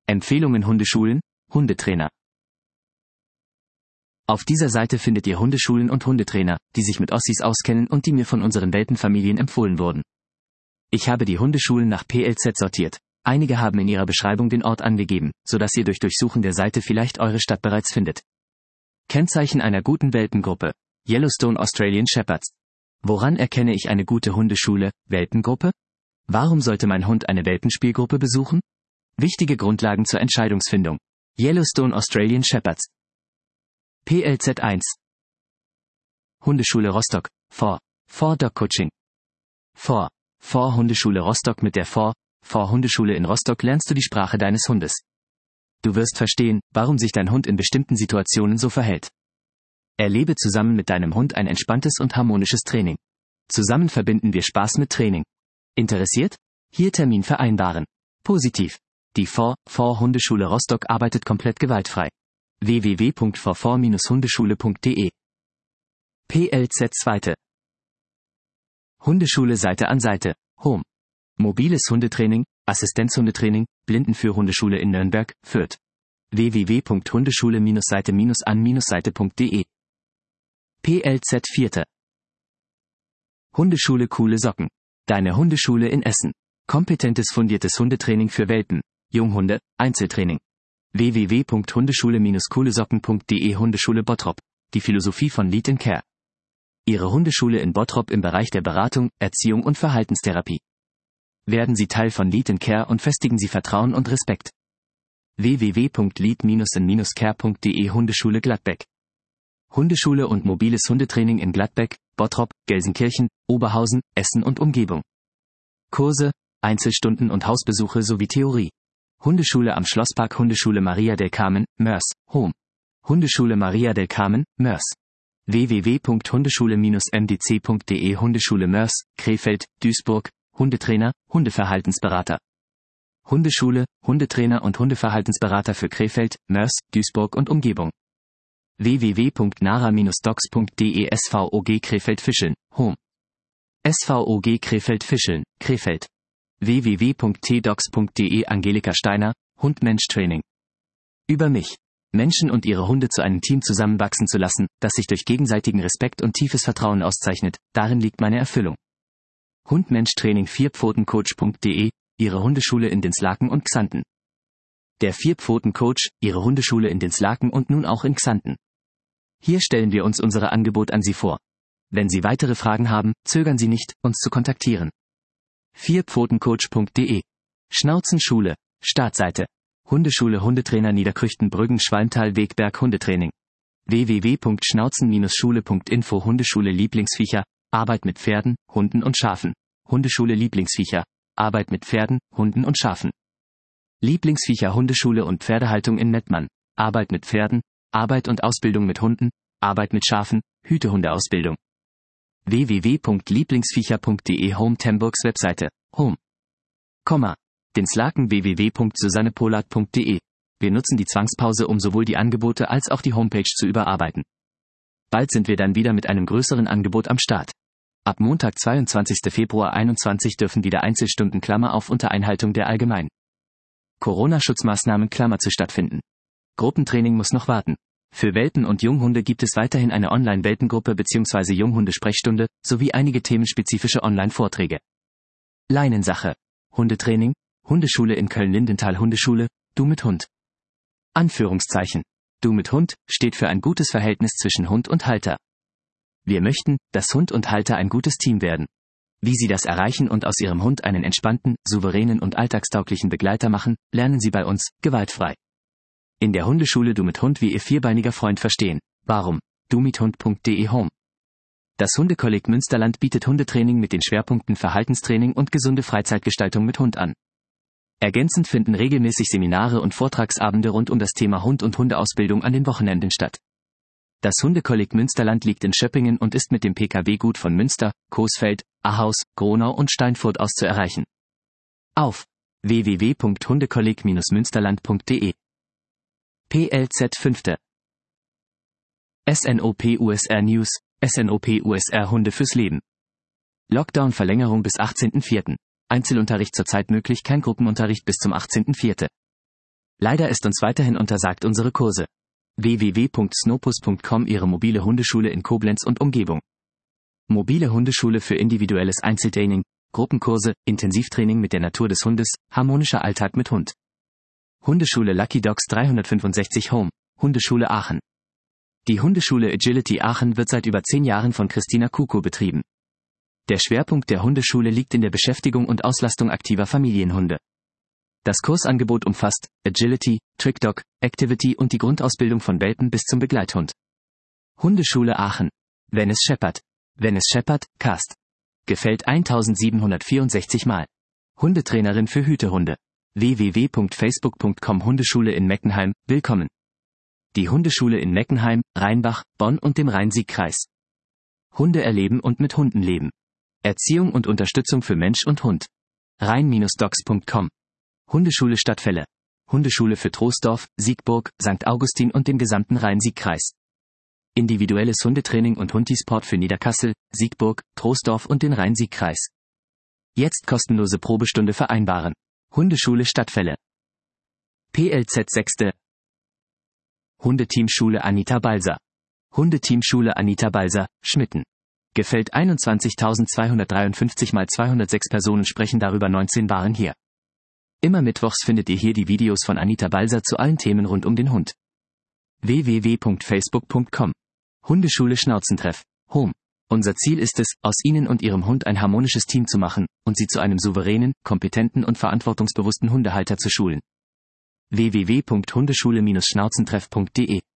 Empfehlungen Hundeschulen, Hundetrainer. Auf dieser Seite findet ihr Hundeschulen und Hundetrainer, die sich mit Ossis auskennen und die mir von unseren Welpenfamilien empfohlen wurden. Ich habe die Hundeschulen nach PLZ sortiert. Einige haben in ihrer Beschreibung den Ort angegeben, sodass ihr durch Durchsuchen der Seite vielleicht eure Stadt bereits findet. Kennzeichen einer guten Welpengruppe. Yellowstone Australian Shepherds. Woran erkenne ich eine gute Hundeschule, Welpengruppe? Warum sollte mein Hund eine Welpenspielgruppe besuchen? Wichtige Grundlagen zur Entscheidungsfindung. Yellowstone Australian Shepherds. PLZ 1. Hundeschule Rostock, For Dog Coaching. For Hundeschule Rostock. Mit der For Hundeschule in Rostock lernst du die Sprache deines Hundes. Du wirst verstehen, warum sich dein Hund in bestimmten Situationen so verhält. Erlebe zusammen mit deinem Hund ein entspanntes und harmonisches Training. Zusammen verbinden wir Spaß mit Training. Interessiert? Hier Termin vereinbaren. Positiv. Die For Hundeschule Rostock arbeitet komplett gewaltfrei. www.for-hundeschule.de. PLZ 2. Hundeschule Seite an Seite, Home. Mobiles Hundetraining, Assistenzhundetraining, Blindenführhundeschule in Nürnberg, Fürth. www.hundeschule-seite-an-seite.de. PLZ 4. Hundeschule Coole Socken. Deine Hundeschule in Essen. Kompetentes fundiertes Hundetraining für Welpen, Junghunde, Einzeltraining. www.hundeschule-coolesocken.de. Hundeschule Bottrop. Die Philosophie von Lead & Care. Ihre Hundeschule in Bottrop im Bereich der Beratung, Erziehung und Verhaltenstherapie. Werden Sie Teil von Lead & Care und festigen Sie Vertrauen und Respekt. www.lead-care.de. Hundeschule Gladbeck. Hundeschule und mobiles Hundetraining in Gladbeck, Bottrop, Gelsenkirchen, Oberhausen, Essen und Umgebung. Kurse, Einzelstunden und Hausbesuche sowie Theorie. Hundeschule am Schlosspark. Hundeschule Maria del Carmen, Moers, Home. Hundeschule Maria del Carmen, Moers. www.hundeschule-mdc.de. Hundeschule Moers, Krefeld, Duisburg, Hundetrainer, Hundeverhaltensberater. Hundeschule, Hundetrainer und Hundeverhaltensberater für Krefeld, Moers, Duisburg und Umgebung. www.nara-docs.de. SVOG Krefeld Fischeln, Home. SVOG Krefeld Fischeln, Krefeld. www.tdocs.de. Angelika Steiner, Hund-Mensch-Training. Über mich. Menschen und ihre Hunde zu einem Team zusammenwachsen zu lassen, das sich durch gegenseitigen Respekt und tiefes Vertrauen auszeichnet, darin liegt meine Erfüllung. Hund-Mensch-Training. Vierpfotencoach.de. Ihre Hundeschule in Dinslaken und Xanten. Der Vierpfoten-Coach, Ihre Hundeschule in Dinslaken und nun auch in Xanten. Hier stellen wir uns unser Angebot an Sie vor. Wenn Sie weitere Fragen haben, zögern Sie nicht, uns zu kontaktieren. Vierpfotencoach.de. Schnauzenschule, Startseite. Hundeschule Hundetrainer Niederkrüchten Brüggen Schwalmtal Wegberg Hundetraining. www.schnauzen-schule.info. Hundeschule Lieblingsviecher, Arbeit mit Pferden, Hunden und Schafen. Hundeschule Lieblingsviecher, Arbeit mit Pferden, Hunden und Schafen. Lieblingsviecher Hundeschule und Pferdehaltung in Mettmann. Arbeit mit Pferden, Arbeit und Ausbildung mit Hunden, Arbeit mit Schafen, Hütehundeausbildung. www.lieblingsviecher.de. Home Temburgs Webseite, Home. Dinslaken. www.susannepolat.de. Wir nutzen die Zwangspause, um sowohl die Angebote als auch die Homepage zu überarbeiten. Bald sind wir dann wieder mit einem größeren Angebot am Start. Ab Montag 22. Februar 2021 dürfen wieder Einzelstunden unter Einhaltung der allgemeinen Corona-Schutzmaßnahmen zu stattfinden. Gruppentraining muss noch warten. Für Welpen und Junghunde gibt es weiterhin eine Online-Welpengruppe bzw. Junghundesprechstunde, sowie einige themenspezifische Online-Vorträge. Leinensache. Hundetraining, Hundeschule in Köln-Lindenthal. Hundeschule, du mit Hund. Anführungszeichen. Du mit Hund steht für ein gutes Verhältnis zwischen Hund und Halter. Wir möchten, dass Hund und Halter ein gutes Team werden. Wie Sie das erreichen und aus Ihrem Hund einen entspannten, souveränen und alltagstauglichen Begleiter machen, lernen Sie bei uns, gewaltfrei. In der Hundeschule Du mit Hund wie Ihr vierbeiniger Freund verstehen. Warum? dumithund.de. Home. Das Hundekolleg Münsterland bietet Hundetraining mit den Schwerpunkten Verhaltenstraining und gesunde Freizeitgestaltung mit Hund an. Ergänzend finden regelmäßig Seminare und Vortragsabende rund um das Thema Hund und Hundeausbildung an den Wochenenden statt. Das Hundekolleg Münsterland liegt in Schöppingen und ist mit dem Pkw-Gut von Münster, Coesfeld, Ahaus, Gronau und Steinfurt aus zu erreichen. Auf www.hundekolleg-münsterland.de. PLZ 5. SNOP USR News, SNOP USR Hunde fürs Leben. Lockdown-Verlängerung bis 18.04. Einzelunterricht zurzeit möglich, kein Gruppenunterricht bis zum 18.04. Leider ist uns weiterhin untersagt unsere Kurse. www.snopus.com Ihre mobile Hundeschule in Koblenz und Umgebung. Mobile Hundeschule für individuelles Einzeltraining, Gruppenkurse, Intensivtraining mit der Natur des Hundes, harmonischer Alltag mit Hund. Hundeschule Lucky Dogs 365 Home, Hundeschule Aachen. Die Hundeschule Agility Aachen wird seit über 10 Jahren von Christina Kuko betrieben. Der Schwerpunkt der Hundeschule liegt in der Beschäftigung und Auslastung aktiver Familienhunde. Das Kursangebot umfasst Agility, Trickdog, Activity und die Grundausbildung von Welpen bis zum Begleithund. Hundeschule Aachen. Venice Shepherd. Venice Shepherd, Cast. Gefällt 1764 Mal. Hundetrainerin für Hütehunde. www.facebook.com Hundeschule in Meckenheim, willkommen. Die Hundeschule in Meckenheim, Rheinbach, Bonn und dem Rhein-Sieg-Kreis. Hunde erleben und mit Hunden leben. Erziehung und Unterstützung für Mensch und Hund. Rhein-Dogs.com. Hundeschule Stadtfälle. Hundeschule für Troisdorf, Siegburg, St. Augustin und den gesamten Rhein-Sieg-Kreis. Individuelles Hundetraining und Hundisport für Niederkassel, Siegburg, Troisdorf und den Rhein-Sieg-Kreis. Jetzt kostenlose Probestunde vereinbaren. Hundeschule Stadtfälle. PLZ 6. Hundeteamschule Anita Balser. Hundeteamschule Anita Balser, Schmitten. Gefällt 21.253 mal 206 Personen sprechen darüber, 19 waren hier. Immer mittwochs findet ihr hier die Videos von Anita Balser zu allen Themen rund um den Hund. www.facebook.com. Hundeschule Schnauzentreff, Home. Unser Ziel ist es, aus Ihnen und Ihrem Hund ein harmonisches Team zu machen und Sie zu einem souveränen, kompetenten und verantwortungsbewussten Hundehalter zu schulen. www.hundeschule-schnauzentreff.de